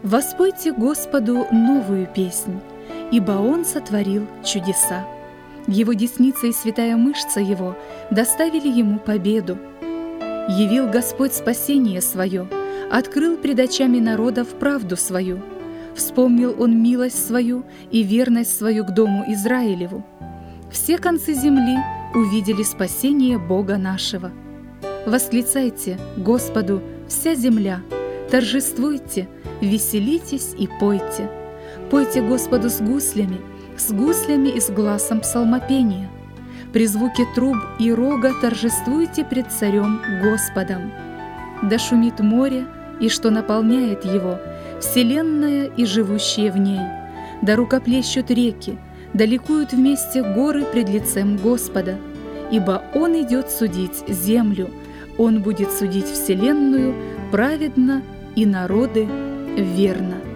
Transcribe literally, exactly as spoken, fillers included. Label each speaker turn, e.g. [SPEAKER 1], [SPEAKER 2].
[SPEAKER 1] Воспойте Господу новую песнь, ибо Он сотворил чудеса. Его десница и святая мышца Его доставили Ему победу. Явил Господь спасение свое, открыл пред очами народов правду свою. Вспомнил Он милость свою и верность свою к дому Израилеву. Все концы земли увидели спасение Бога нашего. Восклицайте Господу вся земля, торжествуйте, веселитесь и пойте. Пойте Господу с гуслями, с гуслями и с гласом псалмопения. При звуке труб и рога торжествуйте пред Царем Господом. Да шумит море, и что наполняет его, вселенная и живущие в ней. Да рукоплещут реки, да ликуют вместе горы пред лицем Господа. Ибо Он идет судить землю, Он будет судить вселенную праведно и народы верно.